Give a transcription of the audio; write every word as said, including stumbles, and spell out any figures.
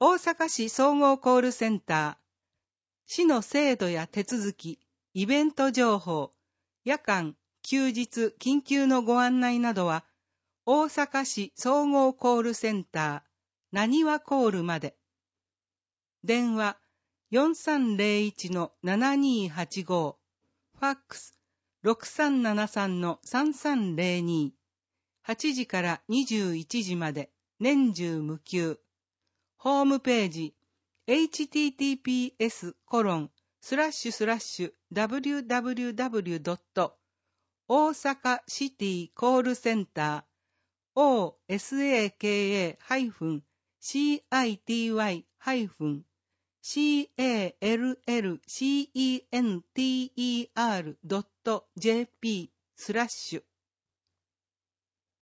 大阪市総合コールセンター、市の制度や手続き、イベント情報、夜間、休日、緊急のご案内などは、大阪市総合コールセンター、なにわコールまで。電話 よんさんゼロいちのななにーはちご、ファックス ろくさんななさんのさんさんゼロに、はちじからにじゅういちじまで年中無休。ホームページ エイチティーティーピーエスコロンスラッシュスラッシュダブリューダブリューダブリュードット大阪シティコールセンター オーエスエーケーエー シーアイティーワイ シーエーエルエルシーイーエンティーイーアール ドット ジェーピー スラッシュ